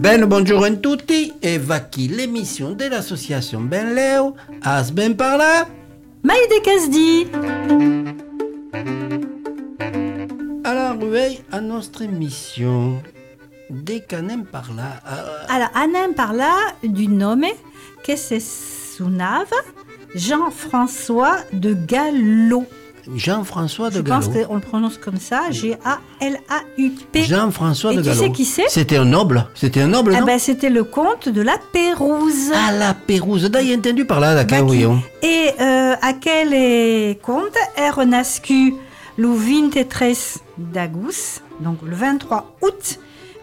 Ben bonjour a tutti e va qui l'émission de l'association Ben Leo, as ben par là. Maïde Casdi. Alors, oui, à notre émission, dès qu'anem par là. Alors, anem parla d'un homme que se suonava Jean-François de Gallo. Jean-François de Je Gallo. pense qu'on le prononce comme ça, G-A-L-A-U-P. Jean-François Et de tu Gallo. sais qui c'est? C'était un noble, non? C'était le comte de la Pérouse. Ah, la Pérouse, d'ai entendu par là, d'accord, Qui- oui. Et à quel comte est renascu le 23 d'août, donc le 23 août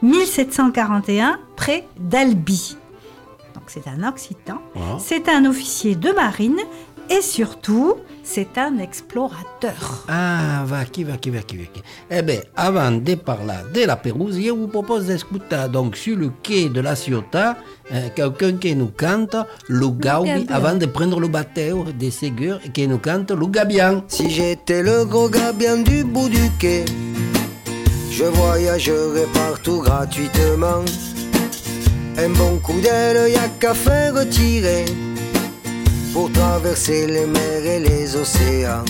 1741, près d'Albi. Donc c'est un Occitan, Wow. c'est un officier de marine et surtout, c'est un explorateur. Ah, va qui. Eh bien, avant de parler de la Pérouse, je vous propose d'écouter donc sur le quai de la Ciotat, quelqu'un qui nous cante le Gaudi Gabian. avant de prendre le bateau de Ségur et qui nous cante le Gabian. Si j'étais le gros gabian du bout du quai, je voyagerais partout gratuitement. Un bon coup d'aile, y'a qu'à faire retirer pour traverser les mers et les océans.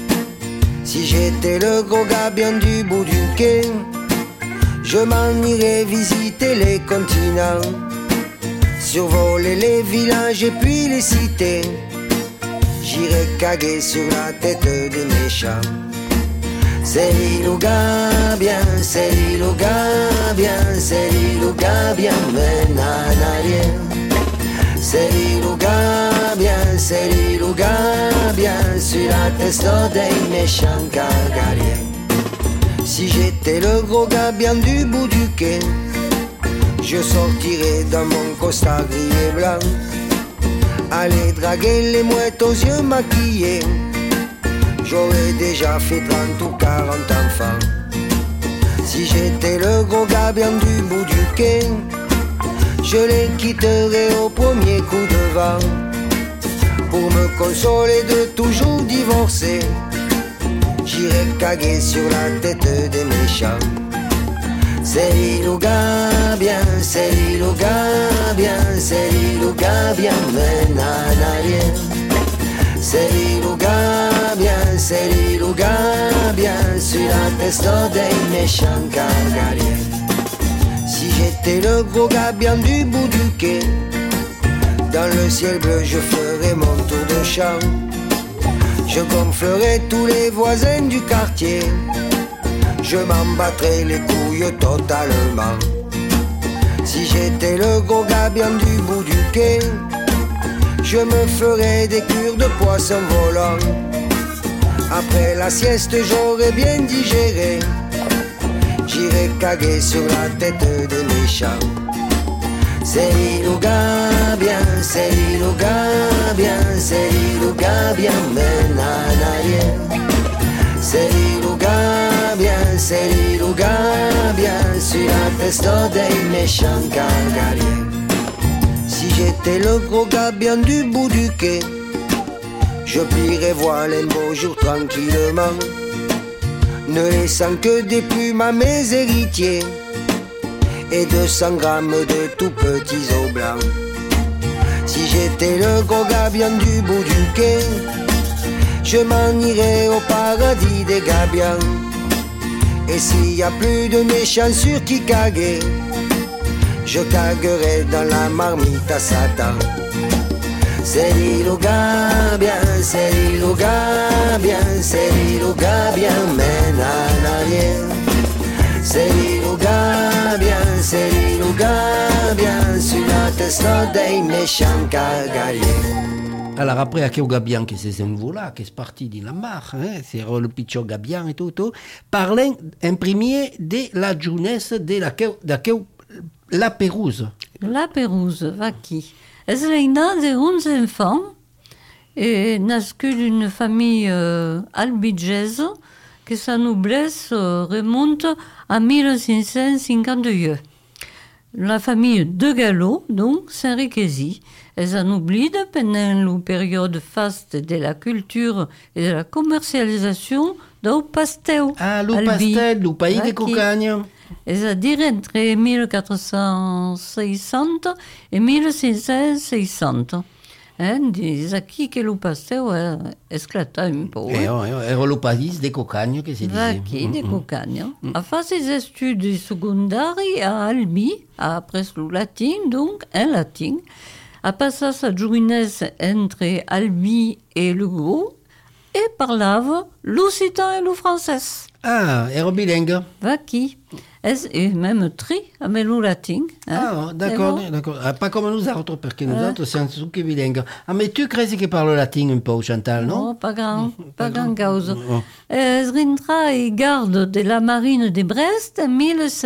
Si j'étais le gros gabian du bout du quai, je m'en irais visiter les continents, survoler les villages et puis les cités. J'irai caguer sur la tête des méchants. C'est le Gabien, c'est le Gabien, c'est le Gabien, mène en arrière. C'est le Gabien, c'est le Gabien, sur la tête des méchants cagaliens. Si j'étais le gros Gabien du bout du quai, je sortirais dans mon costard gris et blanc, aller draguer les mouettes aux yeux maquillés. J'aurais déjà fait 30 ou 40 enfants. Si j'étais le gros gabian du bout du quai, je les quitterais au premier coup de vent, pour me consoler de toujours divorcer. J'irais caguer sur la tête des méchants. C'est le Gabien, c'est le Gabien, c'est le Gabien, mène en arrière. C'est le Gabien, c'est le Gabien, sur la tête des méchants cagaliens. Si j'étais le gros Gabien du bout du quai, dans le ciel bleu je ferais mon tour de chant. Je gonflerais tous les voisins du quartier, je m'en battrais les couilles totalement. Si j'étais le gros Gabien du bout du quai, je me ferais des cures de poisson volant. Après la sieste j'aurais bien digéré, j'irai caguer sur la tête des méchants. C'est le Gabien, c'est le Gabien, c'est le Gabien, mène en arrière. C'est le Gabien, c'est le Gabien, sur la tête des méchants cagaliens. Si j'étais le gros Gabien du bout du quai, je plierais voile un beau jour tranquillement, ne laissant que des plumes à mes héritiers et 200 grammes de tout petits os blancs. Si j'étais le gros Gabien du bout du quai, je m'en irais au paradis des Gabiens. Et s'il y a plus de méchants sur qui caguer, je caguerai dans la marmite à Satan. C'est le Gabien, c'est le Gabien, c'est le Gabien, mène en arrière. C'est le Gabien, c'est le Gabien, sur la tête des méchants cagaliens. Alors après, à quel Gabian qui s'est envolé, qui est parti de la mar, c'est le pitcher Gabian et tout, parlant en premier de la jeunesse de la Pérouse. La Pérouse, va qui? Es l'un de 11 enfants, et nascu d'une famille albigese, que sa noblesse remonte à 1552. La famille de Gallo, donc, s'enriquesit. Elles en oublient pendant la période faste de la culture et de la commercialisation du pastel. Ah, le pastel, le pays de Cocagne. c'est-à-dire entre 1460 et 1660. Des acquis que le pasteur a esclaté un peu. Era le país de Cocagno che si dice. Acquis de Cocagno. A fait ses études secondaires à Albi, après le latin, donc en latin. A passé sa jeunesse entre Albi et Lugo et parlava l'occitan et le français. Ah, era bilingue. Vacchi. Et même tri avec le latin. Ah, d'accord. Ah, pas comme nous autres, parce que nous autres, siamo tutti bilingues. Ah, mais tu credi che parlo latin un po', Chantal, non? Non, pas grand cause. Es rentra et garde de la marine de Brest en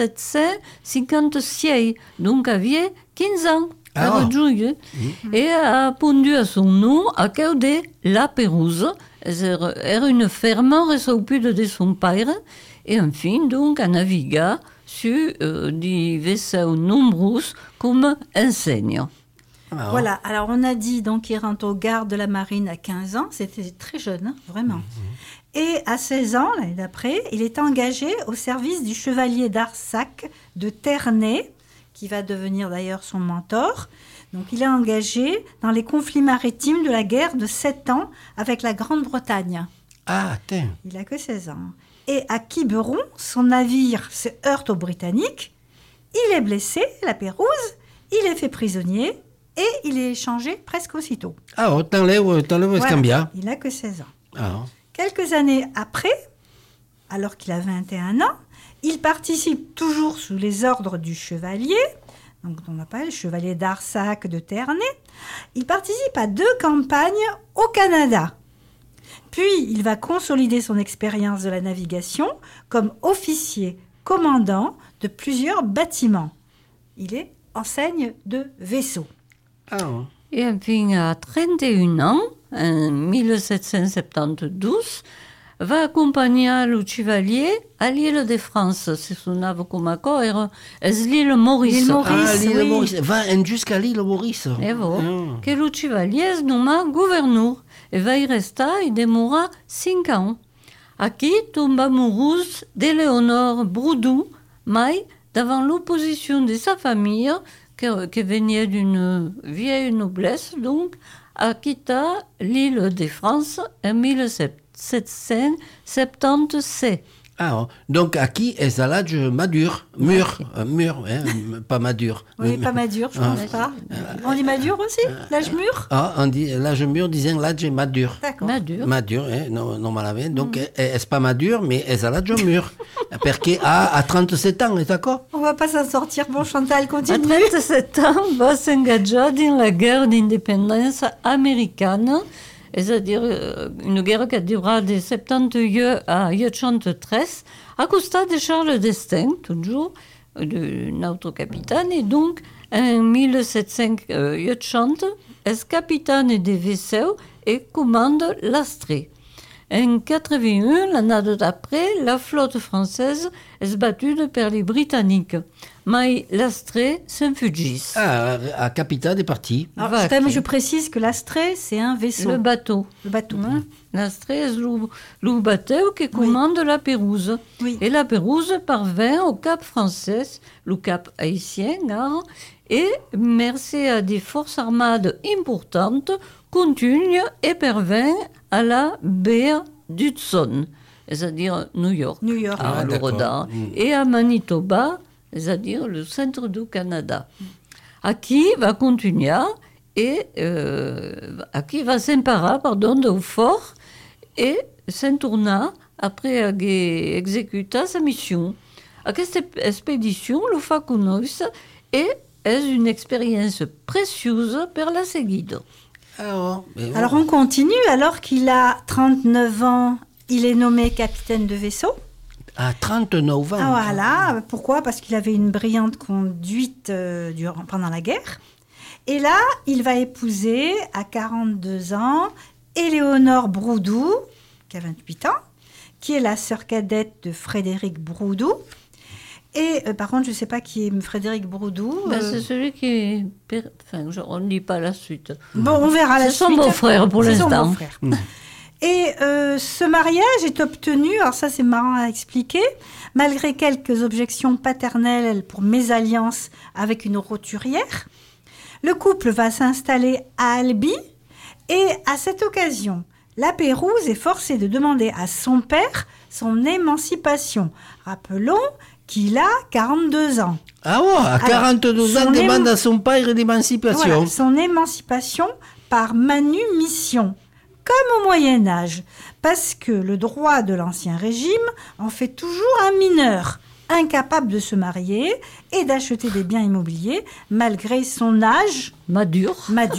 1756, donc avait 15 ans. Et a pondu à son nom à cause de La Pérouse. Era une ferme ressoupue de son père. Et enfin, donc, a navigué sur des vaisseaux nombreux comme enseignant. Ah, voilà, alors on a dit donc qu'il rentre au garde de la marine à 15 ans, c'était très jeune, hein, vraiment. Et à 16 ans, l'année d'après, il est engagé au service du chevalier d'Arsac de Ternay, qui va devenir d'ailleurs son mentor. Donc il est engagé dans les conflits maritimes de la guerre de 7 ans avec la Grande-Bretagne. Ah, tiens. Il n'a que 16 ans. Et à Quiberon, son navire se heurte aux Britanniques. Il est blessé, La Pérouse, il est fait prisonnier et il est échangé presque aussitôt. Ah, t'enlèves Escambia. Il n'a que 16 ans. Ah. Quelques années après, alors qu'il a 21 ans, il participe toujours sous les ordres du chevalier, donc on appelle le chevalier d'Arsac de Ternay. Il participe à 2 campagnes au Canada. Puis, il va consolider son expérience de la navigation comme officier commandant de plusieurs bâtiments. Il est enseigne de vaisseau. Ah. Et enfin, à 31 ans, en 1772, va accompagner le chevalier à l'île de France. C'est son nave comme accord, c'est l'île Maurice. L'île Maurice. Ah, l'île oui. Maurice. Va jusqu'à l'île Maurice. Et voilà, que le chevalier se nomma gouverneur. Et va y rester, il demeura 5 ans. Aquí tombe amoureuse d'Éléonore Broudou, mais devant l'opposition de sa famille, qui venait d'une vieille noblesse, donc, a quitté l'île de France en 1777. Ah, donc aquí es à l'âge madure, mûr, pas madure. Oui, pas madure, je ne pense pas. On dit madure aussi, l'âge mûr. Ah, on dit l'âge mûr, disons l'âge madure. D'accord. Madure, normalement. Donc, est pas madure, mais est à l'âge mûr. Parce qu'à 37 ans, est d'accord? On va pas s'en sortir. Bon, Chantal, À continue. 37 ans, va s'engager dans la guerre d'indépendance américaine, c'est-à-dire une guerre qui durera de 71 à 73, à cause de Charles d'Estaing, toujours, de notre capitaine, et donc en 1780, est capitaine des vaisseaux et commande l'Astrée. En 81, l'année d'après, la flotte française est battue par les Britanniques. Mais l'Astrée s'enfuit. Ah, à capitale est parti. Alors, Va, quand même, ok. je précise que l'Astrée, c'est un vaisseau. Le bateau. Le bateau. Hein? L'Astrée est le bateau qui commande la Pérouse. Oui. Et la Pérouse parvint au Cap français, le Cap haïtien, hein, et, merci à des forces armées importantes, continue et parvint à la baie d'Hudson, c'est-à-dire New York, New York. Ah, le d'accord. Rodin, et à Manitoba, c'est-à-dire le centre du Canada. Aquí va continuer et Aquí va s'emparer de fort et s'en tourna après avoir exécuté sa mission. Cette expédition, le fa connaître est une expérience précieuse pour la seguida. Alors, on continue. Alors qu'il a 39 ans, il est nommé capitaine de vaisseau. À 39 ans. Ah, voilà. Pourquoi? Parce qu'il avait une brillante conduite pendant la guerre. Et là, il va épouser, à 42 ans, Éléonore Broudou, qui a 28 ans, qui est la sœur cadette de Frédéric Broudou. Et par contre, je ne sais pas qui est Frédéric Broudou. C'est celui qui... Enfin, on ne dit pas la suite. Bon, on verra la C'est suite. son beau-frère pour C'est son l'instant. beau-frère. Et ce mariage est obtenu, alors ça c'est marrant à expliquer, malgré quelques objections paternelles pour mésalliance avec une roturière. Le couple va s'installer à Albi et à cette occasion, la Pérouse est forcée de demander à son père son émancipation. Rappelons qu'il a 42 ans. Ah ouais, à 42 ans, demande à son père l'émancipation. Voilà, son émancipation par manumission, comme au Moyen-Âge, parce que le droit de l'Ancien Régime en fait toujours un mineur, incapable de se marier et d'acheter des biens immobiliers, malgré son âge Madure.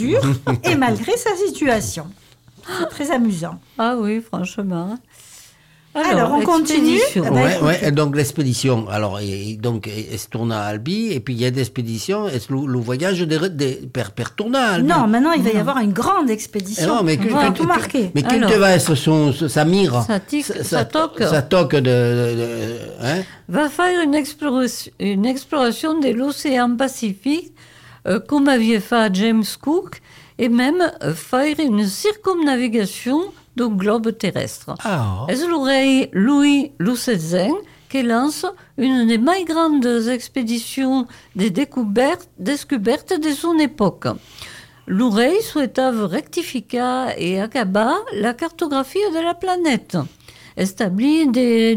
et malgré sa situation. C'est très amusant. Ah oui, franchement. Alors, on continue. expédition. Ah bah, Ouais, donc l'expédition. Alors, donc, elle se tourne à Albi, et puis il y a des expéditions, et le voyage per tourne à Albi. Non, maintenant il va y avoir une grande expédition. Non, mais on va tout marquer. Mais quel te va être sa mire? Sa toque. Sa toque hein? Va faire une exploration de l'océan Pacifique, comme avait fait James Cook, et même faire une circumnavigation du globe terrestre. Ah. C'est le roi Louis XVI qui lance une des plus grandes expéditions de découvertes de son époque. Le roi souhaita rectifier et acabar la cartographie de la planète, établir des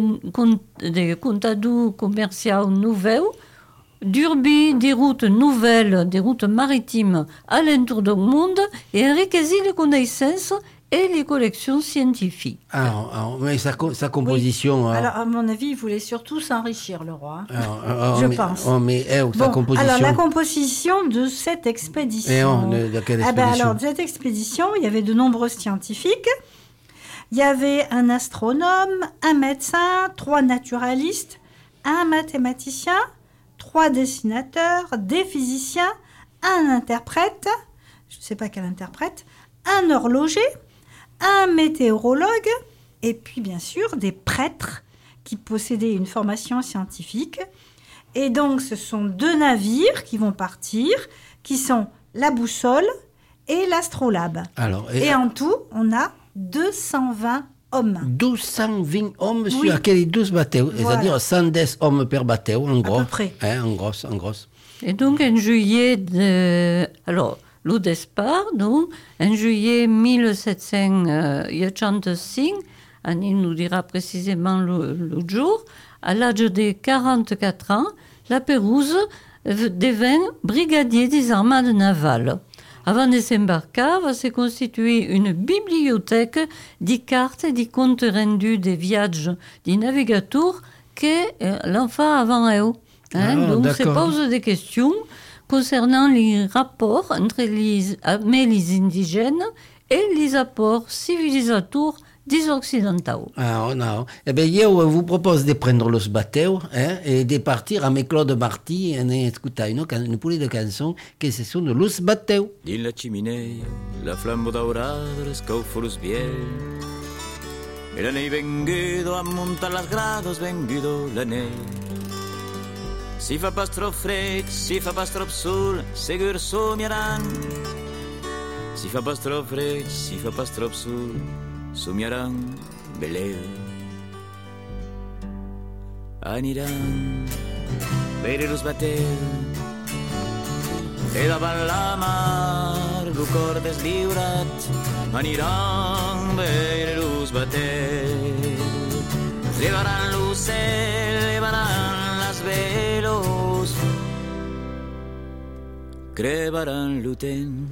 contadous commerciaux nouveaux, d'urbi des routes nouvelles, des routes maritimes alentour du monde et enriquir les connaissances et les collections scientifiques. Mais sa composition... Oui. Alors, à mon avis, il voulait surtout s'enrichir, le roi. Je pense. Sa composition... Alors, la composition de cette expédition. De quelle expédition? Alors, de cette expédition, il y avait de nombreux scientifiques. Il y avait un astronome, un médecin, 3 naturalistes, un mathématicien, 3 dessinateurs, des physiciens, un interprète, je ne sais pas quel interprète, un horloger, un météorologue, et puis bien sûr des prêtres qui possédaient une formation scientifique. Et donc ce sont 2 navires qui vont partir, qui sont la boussole et l'astrolabe. Et en tout, on a 220 hommes. 220 hommes Oui. sur aquells 12 bateaux, Voilà. c'est-à-dire 110 hommes per bateau, en gros. À peu près. En gros. Et donc, en juillet le départ, donc, en juillet 1785, Annie nous dira précisément le jour, à l'âge de 44 ans, la Pérouse devint brigadier des armades navales. Avant de s'embarquer, va se constituer une bibliothèque de cartes et de comptes rendus des voyages des navigateurs que l'enfant avant eux. Donc, se pose des questions concernant les rapports entre les indigènes et les apports civilisateurs des Occidentaux. Non. Eh bien, je vous propose de prendre los bateaux et de partir avec Claude Marty et écouter une poulet de chansons que ce sont de los bateaux. Din la chimenea, la flamma daurada escaufa los biel. E la neu vengudo a montar las grados, vengudo la neu. Si fa pas trop fred, si fa pas trop sol, segur somiaran. Si fa pas trop fred, si fa pas trop sol, somiaran beleu. Aniran per los bateus e davant la mar lo cor deslliurat aniran per los bateus. Llevaran l'ocel, llevaran las velos, crevaran l'uten.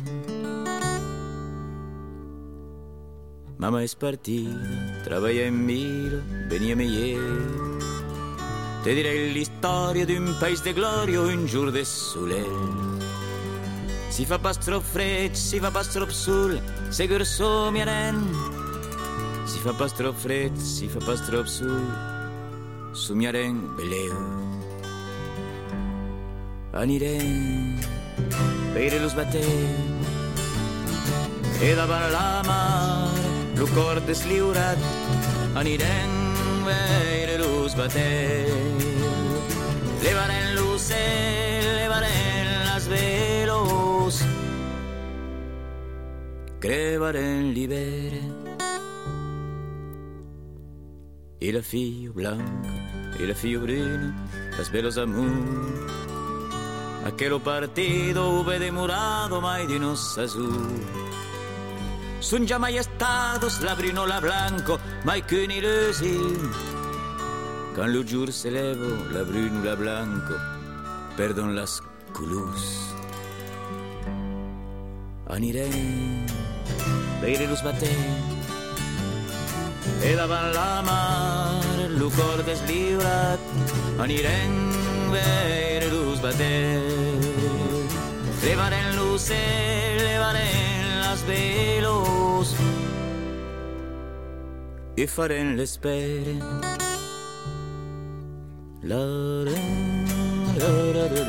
Mama és partida, treballa en mira, venia meyer. Te diré l'història d'un país de glòria, un jour de soleil. Si fa pas trop fred, si fa pas trop sol, segur somiarem. Si fa pas trop fred, si fa pas trop sol, somiarem beleu. Anirem per los bateus e davant la mar lo cor deslliurat anirem per los bateus. Llevarem l'ocel, llevarem las velos, crevarem l'hivern. e la fille blanca e la fille bruna, las belos amor. Aquello partito vede murato mai di nostra su. Son già mai estados la brinola blanco, mai che ni lösi. Quand le jour se lève, la brune ou la blanco, perdon las culus. Anirem, veire los batem, e davant la mar, el cor deslibrat, anirem, veire los batem. Levaren l'ocell, levaren las velos, e faren l'espere. La la la la la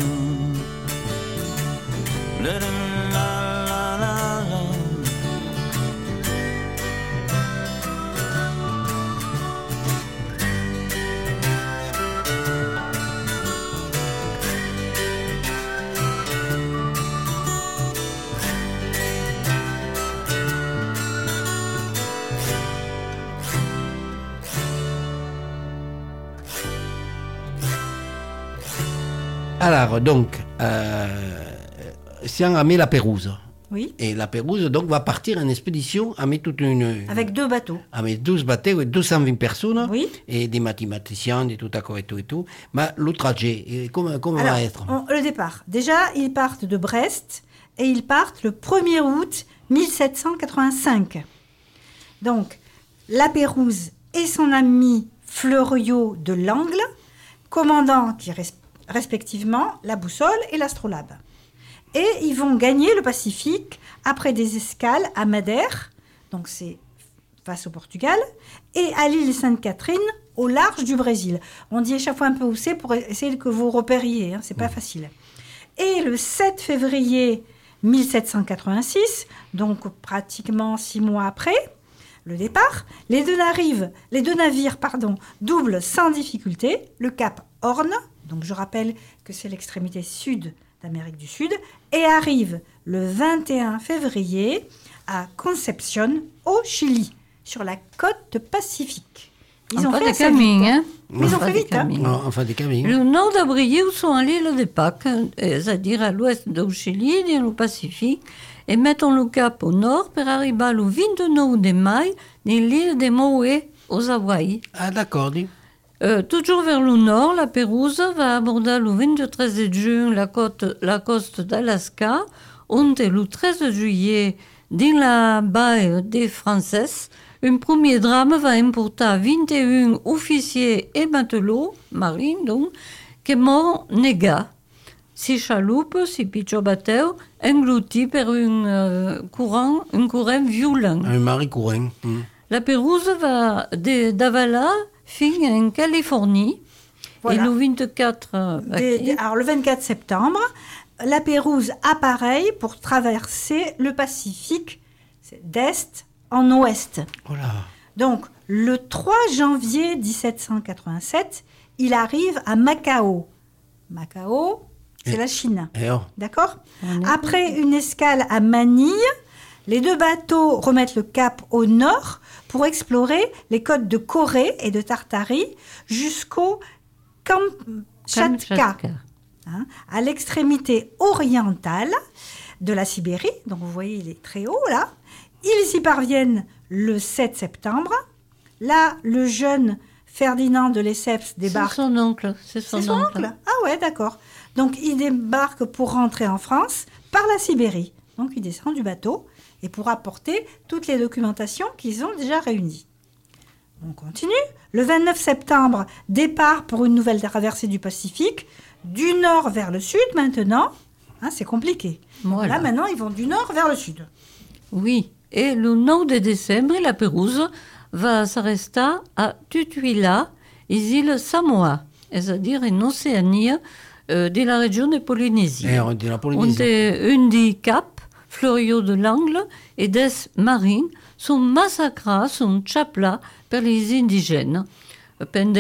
la la la la. Alors, donc, si on a mis la Pérouse, Oui. et la Pérouse donc, va partir en expédition avec toute une... Avec 2 bateaux. Avec 12 bateaux et 220 personnes, Oui. et des mathématiciens, et tout à coup, et tout. Mais le trajet, comment Alors, va être? le départ. Déjà, ils partent de Brest et ils partent le 1er août 1785. Donc, la Pérouse et son ami Fleuriot de Langle, commandant qui respectivement la boussole et l'astrolabe. Et ils vont gagner le Pacifique après des escales à Madère, donc c'est face au Portugal, et à l'île Sainte-Catherine, au large du Brésil. On dit à chaque fois un peu où c'est pour essayer que vous repériez, hein, c'est pas facile. Et le 7 février 1786, donc pratiquement 6 mois après le départ, les deux navires doublent sans difficulté le cap Horn, donc je rappelle que c'est l'extrémité sud d'Amérique du Sud, et arrivent le 21 février à Concepción, au Chili, sur la côte pacifique. Ils ont fait des assez camins, vite, hein. Ils ont fait vite, hein. Non, enfin, des camions. Le nord d'Abrillé, où sont allés les Pâques, c'est-à-dire à l'ouest du Chili, dans le Pacifique, et mettons le cap au nord pour arriver le 29 de mai dans l'île de Maui, aux Hawaï. Ah, d'accord, dis. Toujours vers le nord, la Pérouse va aborder le 23 juin la côte d'Alaska, où le 13 juillet, dans la baie des Françaises, un premier drame va emporter 21 officiers et matelots, marins donc, qui morts nega. 6 chaloupes, 6 petits bateaux, engloutis par un courant violent. Un mari courant. La Pérouse va d'Avala fin en Californie. Voilà. Et le 24... Alors, le 24 septembre, la Pérouse appareille pour traverser le Pacifique d'est en ouest. Voilà. Donc, le 3 janvier 1787, il arrive à Macao. Macao, c'est la Chine. Et oh. D'accord ? Après une escale à Manille, les deux bateaux remettent le cap au nord pour explorer les côtes de Corée et de Tartarie jusqu'au Kamtchatka, hein, à l'extrémité orientale de la Sibérie. Donc vous voyez, il est très haut là. Ils y parviennent le 7 septembre. Là, le jeune Ferdinand de Lesseps débarque. C'est son oncle. C'est son oncle. Ah ouais, d'accord. Donc il débarque pour rentrer en France par la Sibérie. Donc il descend du bateau et pour apporter toutes les documentations qu'ils ont déjà réunies. On continue. Le 29 septembre, départ pour une nouvelle traversée du Pacifique, du nord vers le sud maintenant. Hein, c'est compliqué. Voilà. Là maintenant, ils vont du nord vers le sud. Oui. Et le 9 de décembre, la Pérouse va s'arrêter à Tutuila, les îles Samoa, c'est-à-dire en Océanie, de la région de Polynésie. Et on dit la Polynésie. Un des caps, Fleuriot de Langle et des marines sont massacrés, sont chaplas par les indigènes pendant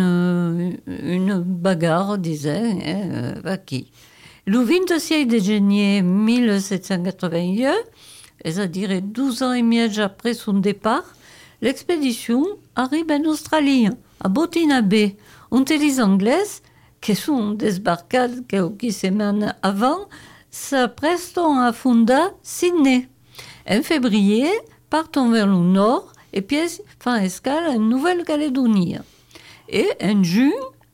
une bagarre, disait Vaki. Le 26 de janvier 1781, c'est-à-dire 12 ans et demi après son départ, l'expédition arrive en Australie, à Bottina Bay, où les Anglais, qui sont débarqués quelques semaines avant, s'apprêtent à fonder Sydney. En février, partent vers le nord et puis font escale en Nouvelle-Calédonie. Et en juin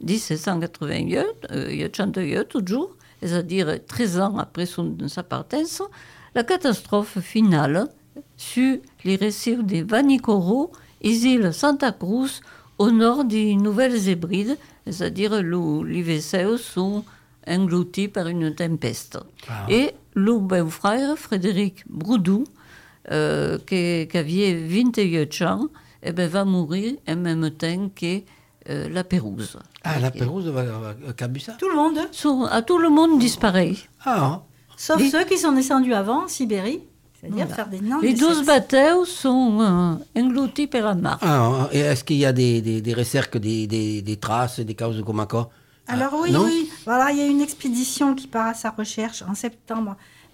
1788, toujours, c'est-à-dire 13 ans après sa partance, la catastrophe finale sur les récifs de Vanikoro, île Santa Cruz, au nord des Nouvelles-Hébrides, c'est-à-dire où les vaisseaux sont engloutis par une tempête. Et le beau-frère, Frédéric Broudou, qui avait 28 ans, va mourir en même temps que la Pérouse. Ah, la Pérouse va cabuer ça. Tout le monde. Tout le monde disparaît. Ah, Sauf ceux qui sont descendus avant, en Sibérie. C'est-à-dire faire des nains. Les 12 bateaux sont engloutis par la mer. ah, et est-ce qu'il y a des recherches, des traces, des causes comme quoi? Alors non? oui. Voilà, il y a une expédition qui part à sa recherche en septembre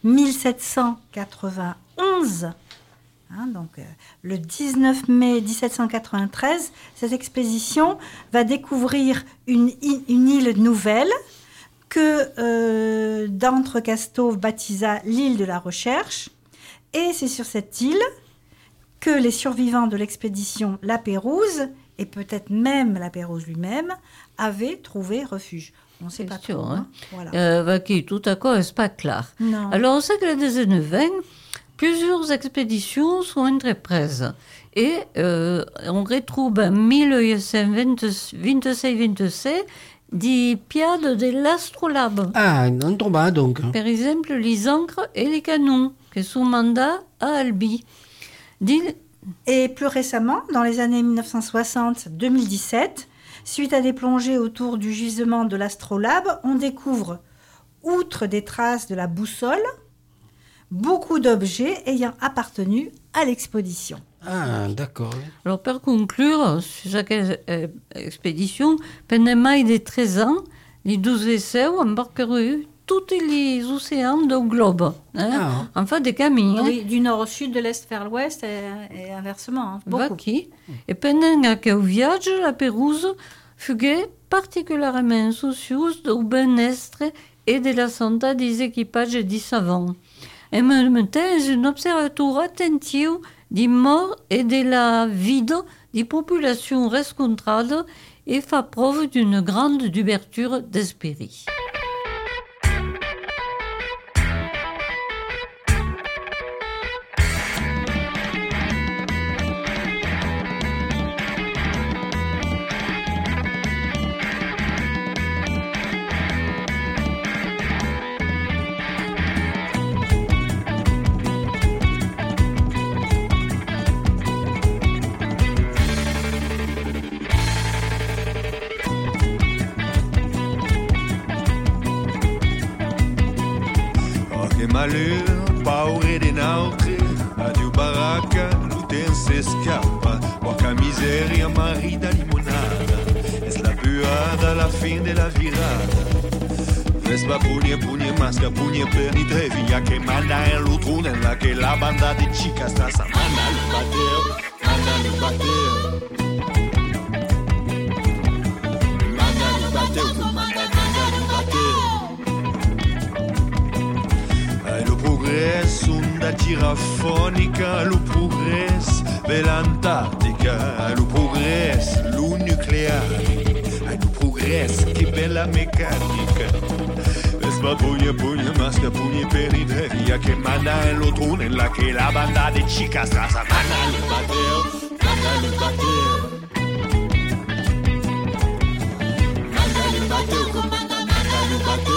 1791. Donc, le 19 mai 1793, cette expédition va découvrir une île nouvelle que d'Entrecasteaux baptisa l'île de la Recherche. Et c'est sur cette île que les survivants de l'expédition La Pérouse, et peut-être même La Pérouse lui-même, avaient trouvé refuge. On ne sait pas trop. Voilà. Qui tout à coup n'est pas clair. Non. Alors, au siècle XIX, plusieurs expéditions sont entreprises. Et on retrouve en 1826-27 des piades de l'astrolabe. Ah, on tombe donc. Par exemple, les encres et les canons, qui sont mandats à Albi. Et plus récemment, dans les années 1960-2017, suite à des plongées autour du gisement de l'astrolabe, on découvre, outre des traces de la boussole, beaucoup d'objets ayant appartenu à l'expédition. Ah, d'accord. Alors, pour conclure, sur chaque expédition, pendant mai de 13 ans, les 12 vaisseaux embarqueront tous les océans du globe. Enfin, des camions. Oui, du nord au sud, de l'est vers l'ouest et inversement. Beaucoup. Et pendant que voyage, la Pérouse fut particulièrement soucieuse du bien-être et de la santé des équipages et des savants. En même temps, un observateur attentif des morts et de la vie des populations rencontrées et fait preuve d'une grande ouverture d'esprit. Malheur, paure de notre, adieu barraca, l'uten se scappa, poca miseria, marida limonada, es la buada, la fin de la virada. Vespa puñe, masca, puñe, perni, trevilla, que manda en l'outrune, en la que la banda de chicas está manda el bateo. Manda el bateo. Lo progresso, onda tirafónica, lo progresso, l'Antartica, lo progresso, lo nucleare, lo progresso, che bella meccanica. Vespa pugna, masca, pugna, periferia, che manda en l'auto nella che la banda de chicas traza, manda il bateo. Manda il bateo, comanda, manda il bateo.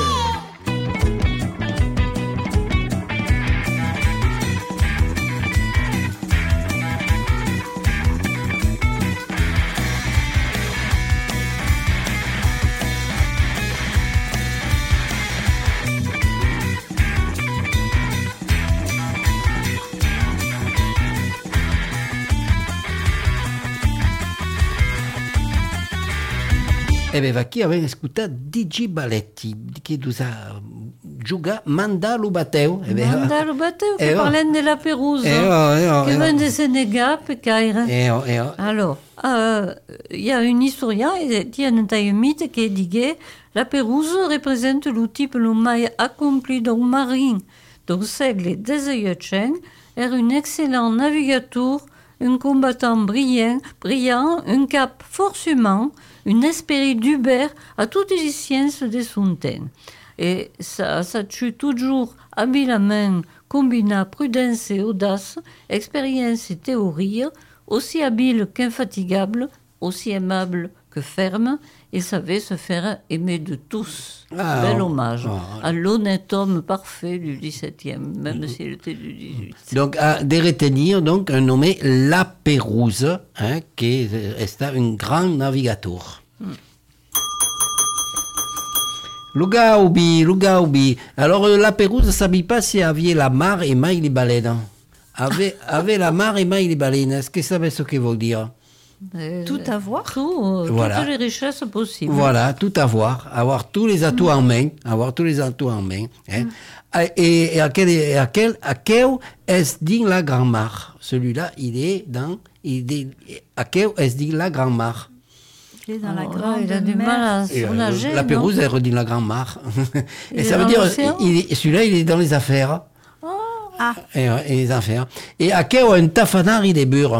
E beh, qui abbiamo ascoltato Digi Balletti, che ha giocato Mandalo Bateu. Mandalo Bateu, qui parle de la Pérouse, qui vient de Sénégal, Pécaire. Alors, il y a une historien, il y a un mythe qui dit la Pérouse représente le type le mai accompli d'un marin, d'un seigle des Aïechen, est un excellent navigateur, un combattant brillant, un cap forcément, un esprit d'Hubert à toutes les sciences des Sontaines. Et ça tue toujours habilement, combina prudence et audace, expérience et théorie, aussi habile qu'infatigable, aussi aimable que ferme, et savait se faire aimer de tous. Bel hommage à l'honnête homme parfait du XVIIe, même s'il était du XVIII. Donc, de retenir donc, un nommé La Pérouse, qui est un grand navigateur. Lugaubi. Alors, La Pérouse ne savait pas si avait la mar et mai les baleines. Avait la mar et mai les baleines. Est-ce que vous savez ce que veut dire? Tout avoir. Voilà. Toutes les richesses possibles. Voilà, tout avoir tous les atouts en main, Et à quel est dit la grand-mare? Celui-là, à quel est dit la grand-mare? Il est dans la grande il a du mal à se nager. La Pérouse, elle redit la grand-mare. Et ça veut dire, celui-là, il est dans les affaires. Et les affaires. Et à quel un tafanari des beurres?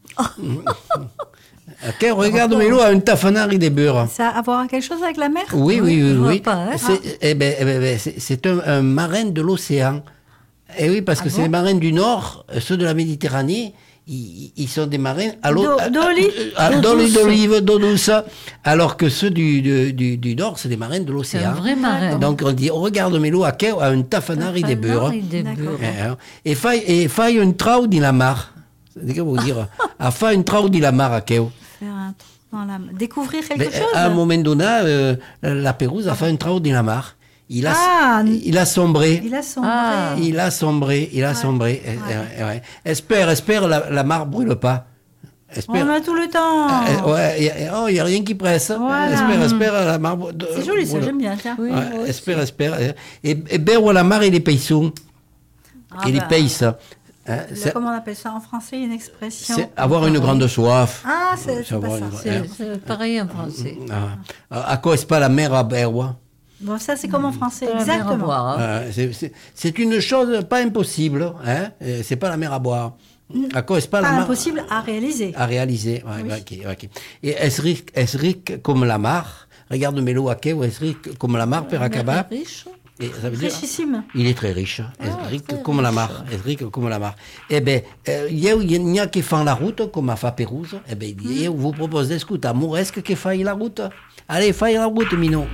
Regarde-moi un tafanari des beurres. Ça a à voir quelque chose avec la mer? Oui. Pas, hein? C'est un marin de l'océan. Et oui, parce que c'est les marins du Nord, ceux de la Méditerranée, ils sont des marins d'olive, d'eau douce, alors que ceux du Nord, c'est des marins de l'océan. C'est un vrai marin. Donc on dit, regarde-moi à un tafanari des beurres. Et faille un trou dans la mar. C'est ce que vous dire. À faire un trou dans la mar à Keo. Découvrir quelque chose. À un moment donné, la Pérouse a fait un trou dans la mar. Il a sombré. Il a sombré. Espère, la mar brûle pas. On a tout le temps. Il n'y a rien qui presse. Voilà. Espère, la mar brûle. C'est joli, ça, j'aime bien. Tiens. Oui, espère. Et berre la mar et les paysons. Et les pays. Comment on appelle ça en français, une expression? C'est avoir une grande soif. C'est pas ça. C'est pareil en français. À quoi est-ce pas la mer à boire? Bon, ça, c'est comme en français, la exactement. Mer à boire, c'est une chose pas impossible. C'est pas la mer à boire. À quoi est-ce pas la mer impossible à réaliser. À réaliser, ok. Et est-ce riche comme la mar? Regarde Mélo à quai, est-ce riche comme la mar, Peracaba? Et ça veut dire, richissime. Il est très riche, riche comme la mar. Eh bien, il y a qui font la route, comme à Pérouse. Eh bien, je vous propose d'écouter à Mouresque qui fait la route. Allez, fais la route, Mino.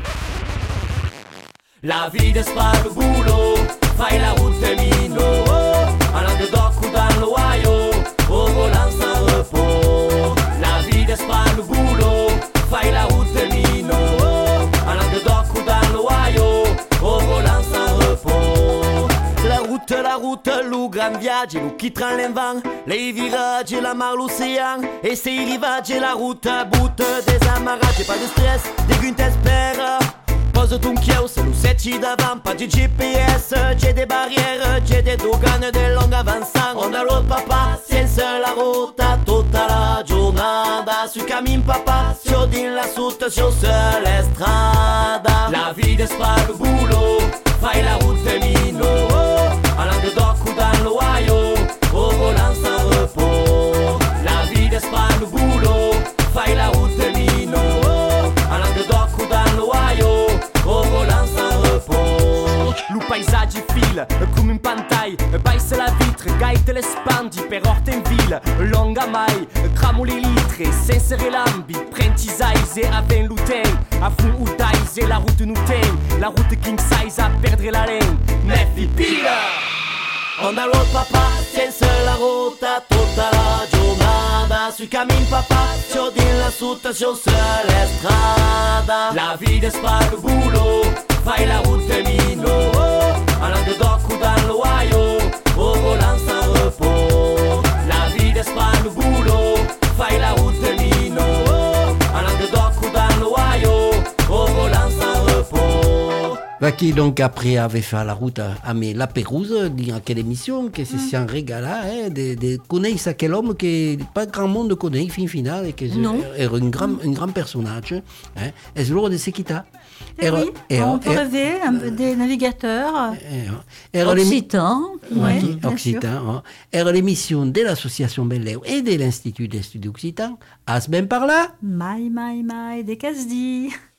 La vie n'est pas le boulot, fai la route, Mino. En Languedoc ou dans l'Ohio, au volant sans repos. La vie n'est pas le boulot, fai la route, Mino. En Languedoc ou dans l'Ohio, au volant sans repos. La route, le grand viaggio, nous quittons l'invent, les virages, la mar, l'océan, et ces rivages, la route, bout des amarrages, pas de stress, des guns t'espèrent. Pose ton chios, nous seti d'avant, pas de GPS, j'ai des barrières, j'ai des douganes, des longues avançant. On a l'autre papa, senza la ruota, tutta la giornata, sui cammin papa, sur din la soute, sur la strada. La vie n'est pas le boulot, fai la route Mino, en Languedoc ou dans l'Ohio, au volant sans repos. La vie n'est pas le boulot, fai la route Mino, en Languedoc ou dans l'Ohio, au volant sans repos. Le paysage file come une pantaille, baisse la vitre, gaite le spandi per Hortenville, longa mai, cramo le litre, sensere lambi, prentisaise avec l'outain, a fond ou daise, la route nous teigne, la route king size a perdre la laine, mefi pila. On a l'autre papa, senza la ruota, tutta la giornata, sui cammin papa, sur din la soute, sur la strada. La vie n'est pas le boulot, fai la route Mino, en Languedoc ou dans l'Ohio, au volant sans repos. La vie n'est pas le boulot, fai la route Mino, en Languedoc ou dans l'Ohio, Qui donc après avait fait la route à la Pérouse, dans quelle émission, que c'est un régal, de connaître quel homme que pas grand monde connaît, fin final, et que est un grand personnage. Et c'est l'heure de se quitter. On peut rêver des navigateurs. Occitan. Occitan. Era l'émission de l'association Belleu et de l'Institut d'Estudis Occitan. As ben par là. Mai, des Casdi.